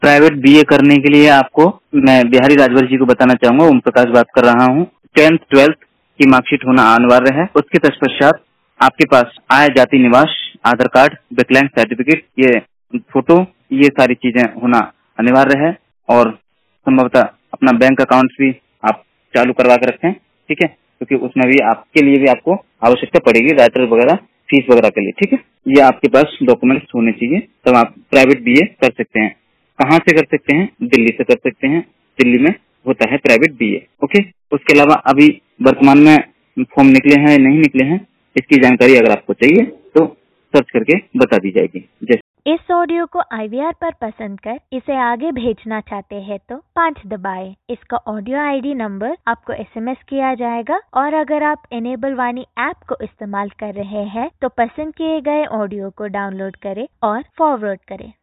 Private BA करने के लिए आपको मैं बिहारी राजभर जी को बताना चाहूंगा, ओम प्रकाश बात कर रहा हूँ। 10th 12th की मार्कशीट होना अनिवार्य है। उसके तत्पश्चात आपके पास आय, जाति, निवास, आधार कार्ड, विकलांग सर्टिफिकेट, ये फोटो, ये सारी चीजें होना अनिवार्य है। और संभवतः अपना बैंक अकाउंट भी आप चालू करवा के रखें, ठीक है, क्योंकि उसमें भी आपके लिए भी आपको आवश्यकता पड़ेगी राइटर वगैरह, फीस वगैरह के लिए, ठीक है। ये आपके पास डॉक्यूमेंट्स होने चाहिए, तब आप प्राइवेट बीए कर सकते हैं। कहाँ से कर सकते हैं? दिल्ली से कर सकते हैं। दिल्ली में होता है प्राइवेट बीए, ओके। उसके अलावा अभी वर्तमान में फॉर्म निकले हैं या नहीं निकले हैं, इसकी जानकारी अगर आपको चाहिए तो सर्च करके बता दी जाएगी। जैसे इस ऑडियो को IVR पर पसंद कर इसे आगे भेजना चाहते हैं तो 5 दबाएं। इसका ऑडियो ID नंबर आपको SMS किया जाएगा और अगर आप इनेबल वाणी ऐप को इस्तेमाल कर रहे हैं तो पसंद किए गए ऑडियो को डाउनलोड करें और फॉरवर्ड करें।